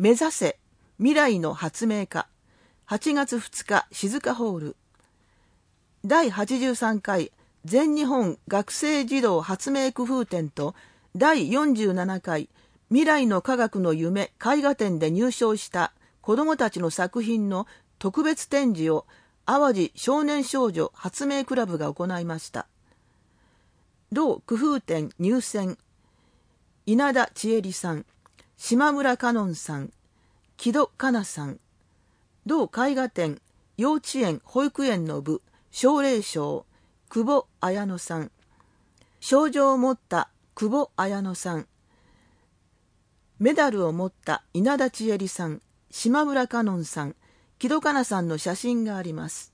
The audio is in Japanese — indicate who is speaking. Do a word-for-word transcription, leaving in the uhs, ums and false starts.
Speaker 1: 目指せ未来の発明家、はちがつふつか静かホール。だいはちじゅうさんかい全日本学生児童発明工夫展とだいよんじゅうななかい未来の科学の夢絵画展で入賞した子どもたちの作品の特別展示を淡路少年少女発明クラブが行いました。同工夫展入選、稲田千恵里さん、島村香音さん、木戸香奈さん。同絵画展幼稚園保育園の部奨励賞、久保綾乃さん。賞状を持った久保綾乃さん。メダルを持った稲田千恵里さん、島村香音さん、木戸香奈さんの写真があります。